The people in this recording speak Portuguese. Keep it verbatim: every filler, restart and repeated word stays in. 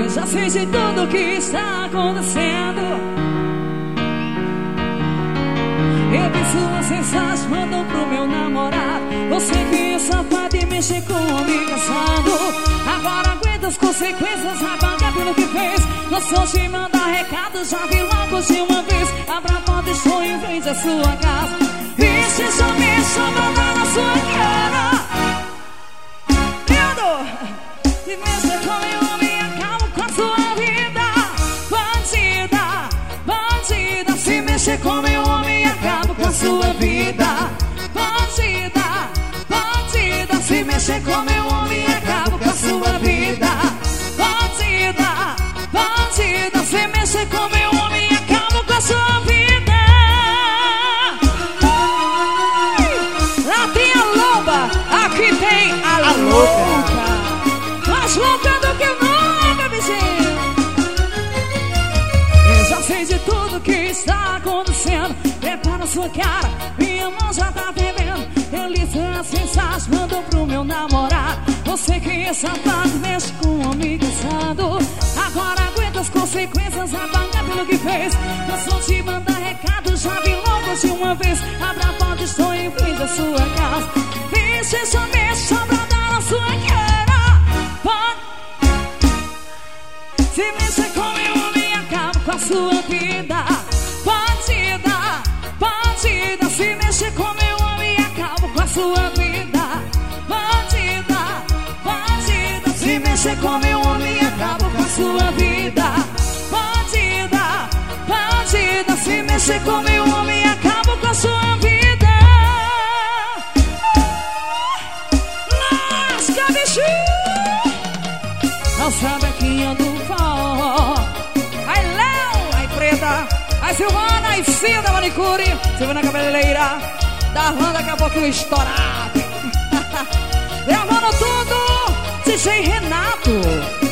Já sei de tudo que está acontecendo. Eu vi suas mensagens, mandam pro meu namorado. Você que é safado e mexe com o homem casado. Agora aguenta as consequências, vai pagar pelo que fez. Não sou te mandar recado, já vi logo de uma vez. Abra a porta, estou em frente à sua casa. Vixe, só me chamando na sua cara. Lindo! E mexe com meu homem, acabo com a sua vida. Bandida, bandida, se mexer com meu homem, acabo com a sua vida. Bandida, bandida, se mexer com meu homem, acabo com a sua vida. Bandida, bandida, se mexer com meu homem, acabo com a sua vida. Lá tem a loba, aqui tem a, a louca. Mais louca do que o nome, bichinho. Eu já sei de tudo que está acontecendo. Prepara sua cara, minha mão já tá tremendo. Eu li suas mensagens, mandou pro meu namorado. Você que é safado, mexe com um homem casado. Agora aguenta as consequências, vai pagar pelo que fez. Eu só te mandar recado, já vi logo de uma vez. Abra a porta, estou em frente à sua casa. Vixe, só mexe, só pra dar na sua cara. Se mexer com meu homem, acabo com a sua vida. Bandida, bandida, se mexer com meu homem, acabo com a sua vida. Bandida, bandida, se mexer com meu homem, acabo com a sua vida. Bandida, bandida, se mexer com meu homem, acabo com a sua vida. Lasca, bichinho! Não sabe aqui ando forró. Ai, Léo, ai, Preta, ai, Silvana, ai, Cida, manicure, Silvana Cabeleireira, da Van, daqui a pouquinho estourado. Gravando tudo, D J Renato.